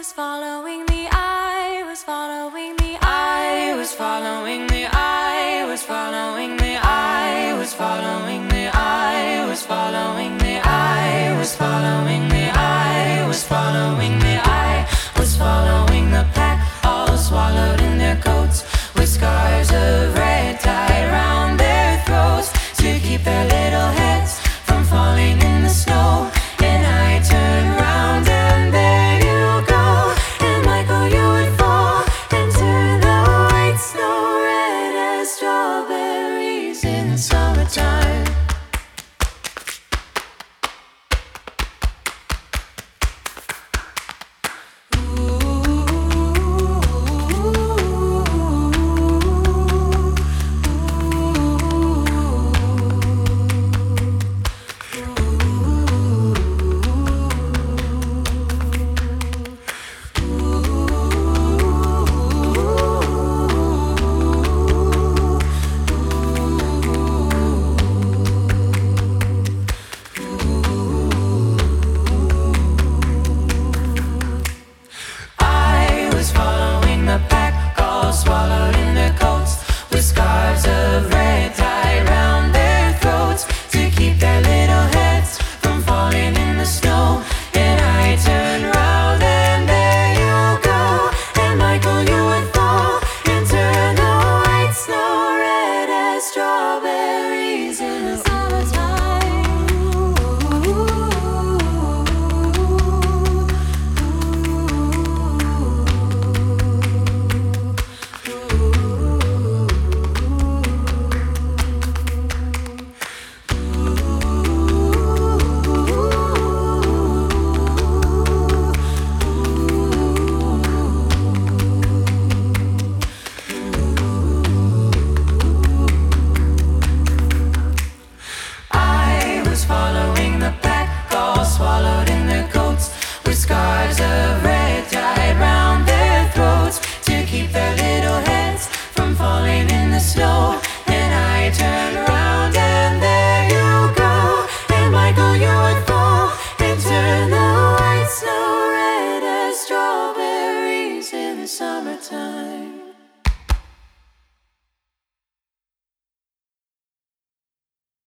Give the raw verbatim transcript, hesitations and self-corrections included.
was following the I was following the I was following the I was following the I was following the I was following the I was following the I was following the I was following the pack, all swallowed in their coats, with scarves of red tied round their throats to keep their little heads from falling in the snow. And I turned round and there you go, and Michael, you would fall into the white snow, red as strawberries in summertime. Swallowed in their coats, with scarves of red tied round their throats to keep their little heads from falling in the snow. And I turned round and there you go, and Michael, you would fall into the white snow, red as strawberries in the summertime. Following the pack, all swallowed in their coats, with scarves of red